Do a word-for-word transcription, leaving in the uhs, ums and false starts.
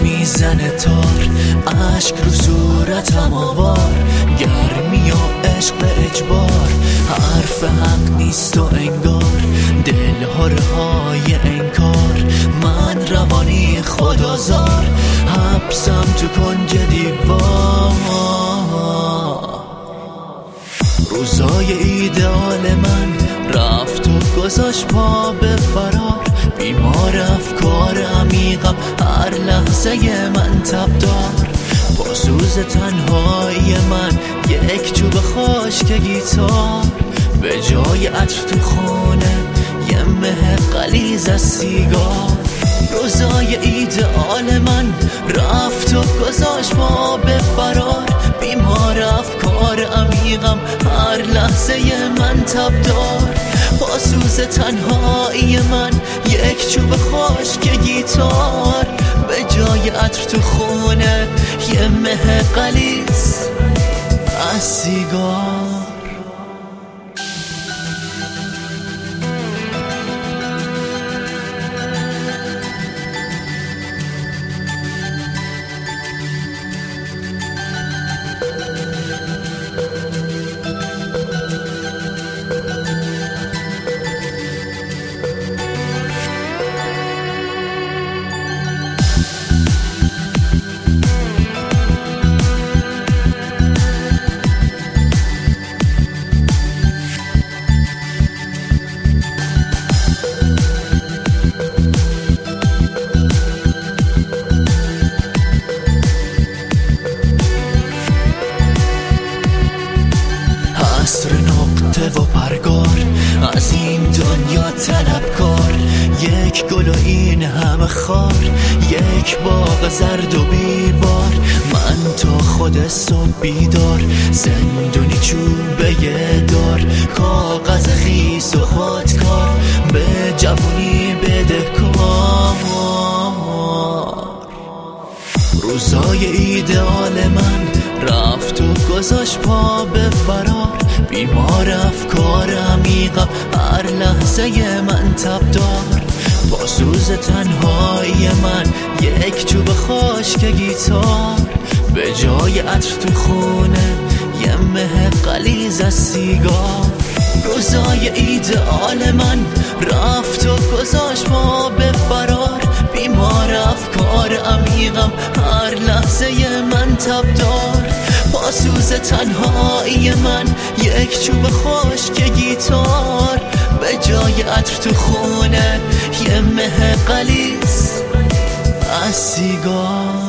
میزنه تار، عشق رو صورتم آوار، گرمی و عشق به اجبار، حرف حق نیست و انگار، دلها رهای انکار، من روانی خدازار، حبسم تو کنج دیوار. روزای ایدئال من رفت و گذاشت پا به فرار، بیمار افکار عمیقم هر لحظه من تبدار، پاسوز تنهایی من یک چوب خشک گیتار، به جای عطر تو خونه یه مه غلیظ از سیگار. روزای ایدئال من رفت و گذاشت پا به فرار، بیمار افکار عمیقم هر لحظه من تبدار، پاسوز تنهایی من یک چوب خشک گیتار، به جای عطر تو خونه یه مه غلیظ از سیگار. عصر نقطه و پرگار، از این دنیا طلبکار، یک گل و این همه خار، یک باغ زرد و بیبار، من تا خود صبح بیدار، زندونی چوبه دار، کاغذ خیس و خودکار، به جوونی بده کار. روزای ایدئال من رفت و گذاشت پا به فرار، بیمار افکار عمیقم هر لحظه من تبدار، پاسوز تنهایی من یک چوب خشک گیتار، به جای عطر تو خونه یه مه غلیظ از سیگار. روزای ایدئال من رفت و گذاشت پا به فرار، بیمار افکار عمیقم هر لحظه من تبدار، پاسوز تنهایی من یک چوب خشک گیتار، به جای عطر تو خونه یه مه غلیظ از سیگار.